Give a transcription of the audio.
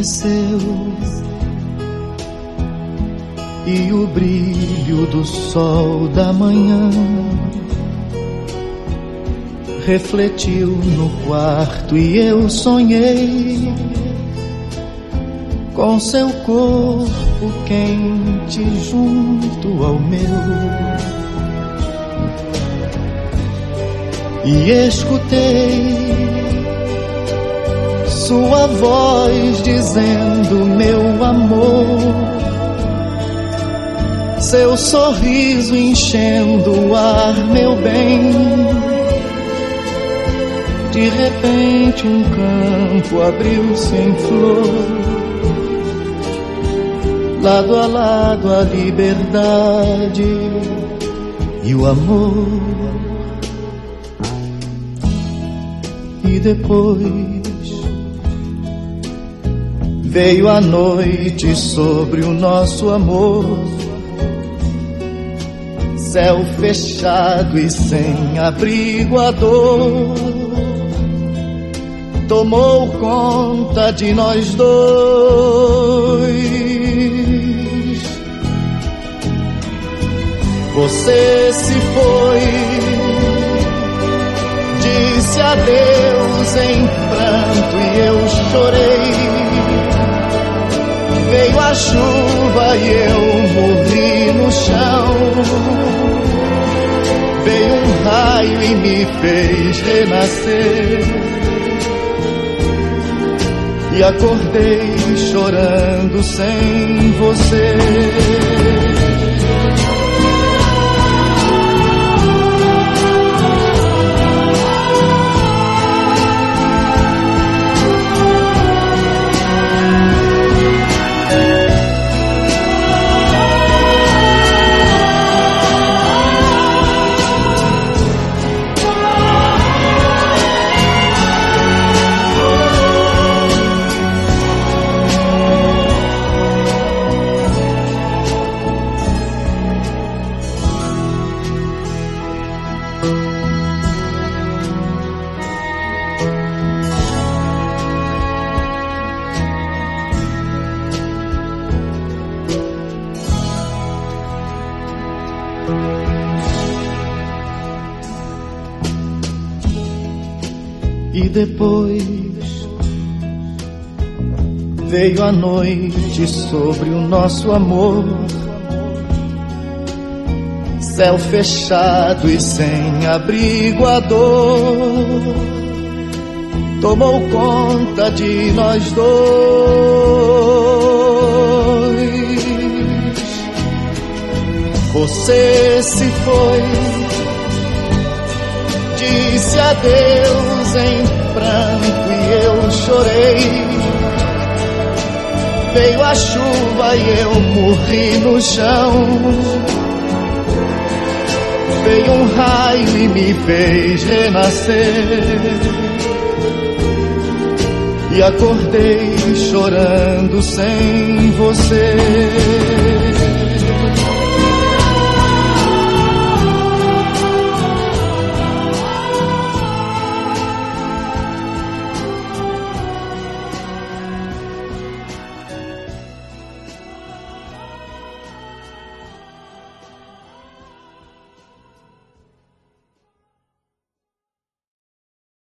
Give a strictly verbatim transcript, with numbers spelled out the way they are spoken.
amanheceu e o brilho do sol da manhã refletiu no quarto e eu sonhei com seu corpo quente junto ao meu, e escutei sua voz dizendo: meu amor, seu sorriso enchendo o ar, meu bem. De repente um campo abriu-se em flor, lado a lado a liberdade e o amor. E depois veio a noite sobre o nosso amor, céu fechado e sem abrigo, a dor tomou conta de nós dois. Você se foi, disse adeus em pranto e eu chorei. Veio a chuva e eu morri no chão. Veio um raio e me fez renascer. E acordei chorando sem você. E depois veio a noite sobre o nosso amor, céu fechado e sem abrigo, a dor tomou conta de nós dois. Você se foi, disse adeus em pranto e eu chorei. Veio a chuva e eu morri no chão. Veio um raio e me fez renascer. E acordei chorando sem você.